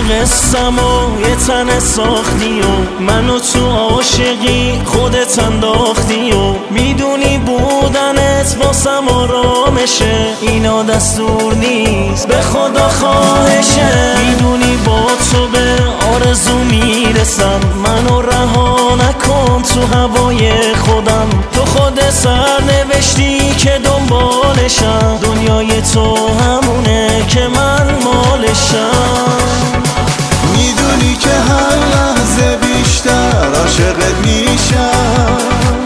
قصم و یه تنه ساختی و منو تو عاشقی خودت انداختی و میدونی بودنت واسم آرامشه، اینا دستور نیست به خدا خواهشه. میدونی با تو به آرزو میرسم، منو رها نکن تو هوای خودم. تو خود سر نوشتی که دنبالشم، دنیای تو همونه که من مالشم. میدونی که هر لحظه بیشتر عاشقت میشم،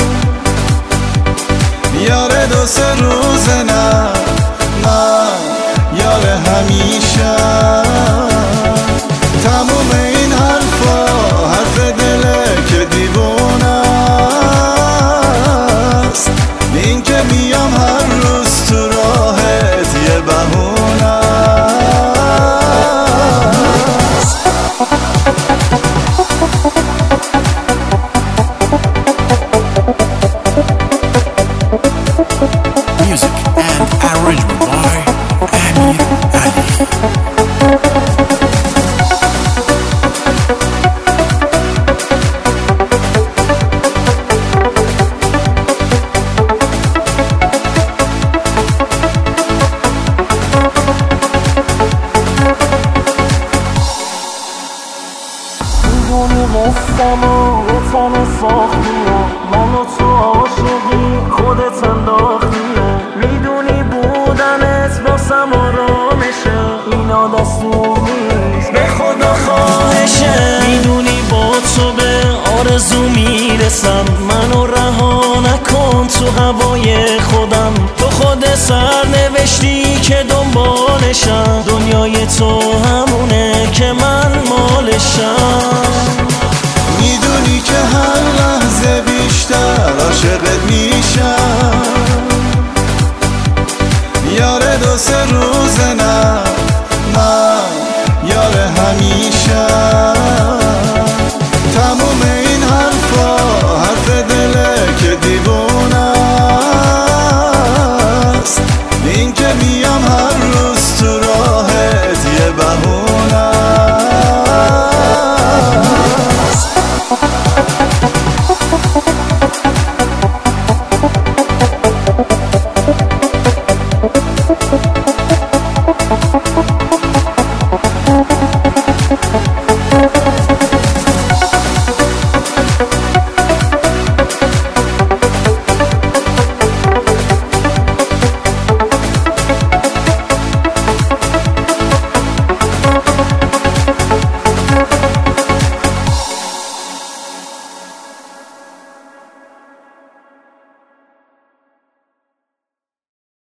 یار دو سه روزه نه من یار همیشه. تموم این حرفا حرف دله که دیوونه است، این که میام هر روز تو راهت یه بهونه است. Music and arrangement by Amir Ali. میدونی قصم و یه تنه ساختی و منو تو عاشقی خودت انداختی و میدونی بودنت واسم آرامشه، اینا دستور نیست به خدا خواهشه. میدونی با تو به آرزو میرسم، منو رها نکن تو هوای خودم. تو خود سر نوشتی که دنبالشم، دنیای تو همونه که من مالشم. میدونی که هر لحظه بیشتر عاشقت میشم، یار دو سه روزه نه